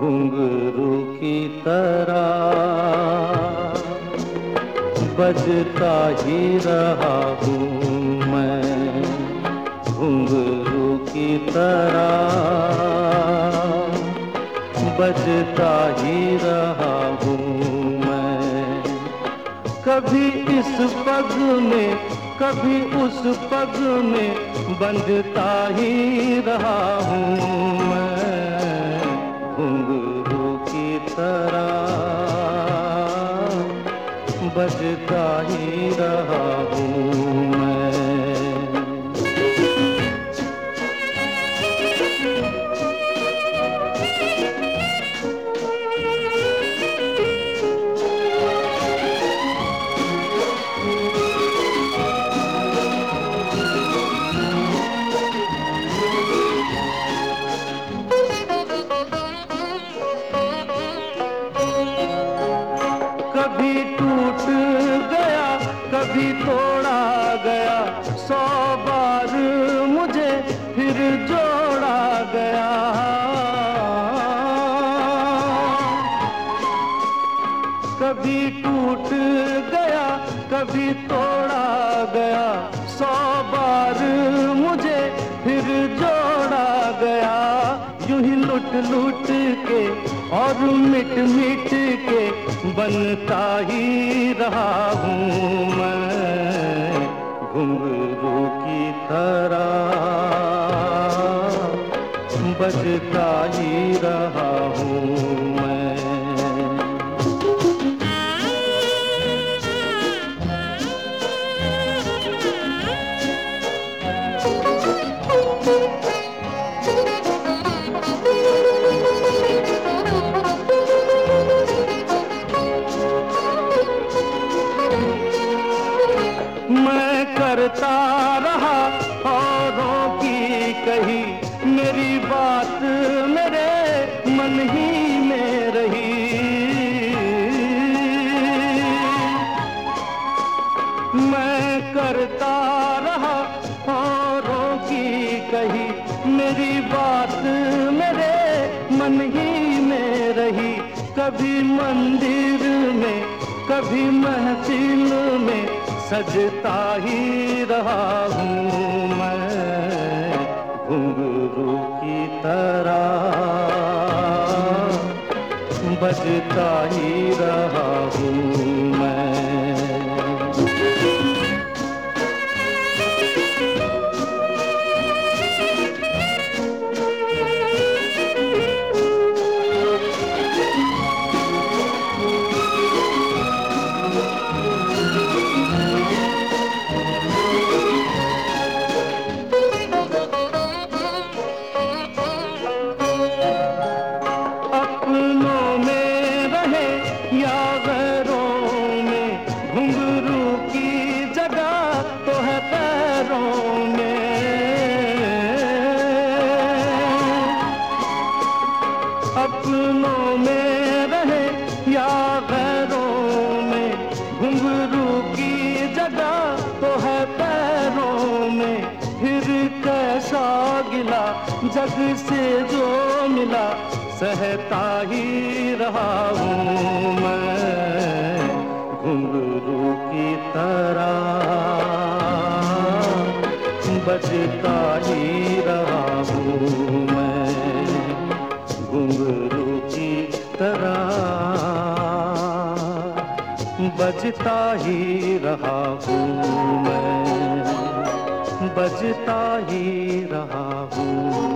घुंघरू की तरह बजता ही रहा हूँ मैं, घुंघरू की तरह बजता ही रहा हूँ मैं। कभी इस पग में कभी उस पग में बंधता ही रहा हूँ मैं, घुंघरू की तरह बजता ही रहा हूँ मैं। कभी टूट गया कभी तोड़ा गया, 100 बार मुझे फिर जोड़ा गया। कभी टूट गया कभी तोड़ा गया, 100 बार मुझे फिर जोड़ा गया। यूं ही लुट लुट के और मिट मिट के बनता ही रहा हूँ मैं, घुंघरू की तरह बजता ही रहा हूँ मैं। मैं करता रहा औरों की कही, मेरी बात मेरे मन ही में रही। मैं करता रहा औरों की कही, मेरी बात मेरे मन ही में रही। कभी मंदिर में कभी महफिल में सजता ही रहा हूँ मैं, घुंघरू की तरह बजता ही रहा हूँ मैं। या गैरों में घुंघरू की जगह तो है पैरों में। अपनों में रहे या गैरों में घुंघरू की जगह तो है पैरों में। फिर कैसा गिला जग से जो मिला सहता ही रहा हूँ मैं, घुंघरू की तरह बजता ही रहा हूँ मैं, घुंघरू की तरह बजता ही रहा हूँ मैं, बजता ही रहा हूँ।